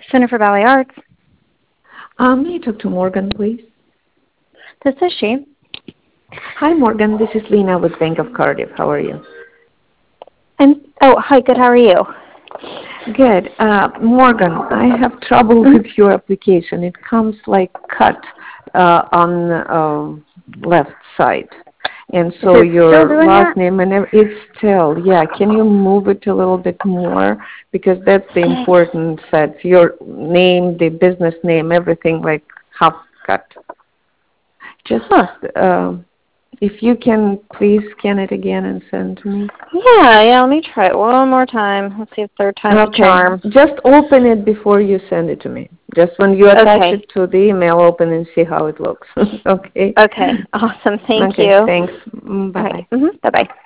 Center for Ballet Arts. May I talk to Morgan, please? This is she. Hi, Morgan. This is Lena with Bank of Cardiff. How are you? Hi, good. How are you? Good. Morgan, I have trouble Mhm. with your application. It comes like cut on left side. And Is so it still your doing that? last name and it's still, yeah. Can you move it a little bit more? Because that's the important set. Your name, the business name, everything like half cut. Just Huh. if you can please scan it again and send to me. Yeah. Let me try it one more time. Let's see if third time's a Okay. charm. Just open it before you send it to me. Just when you attach Okay. it to the email, open and see how it looks. Okay. Okay. Awesome. Thank Okay. you. Thanks. All Bye right. bye. Bye bye.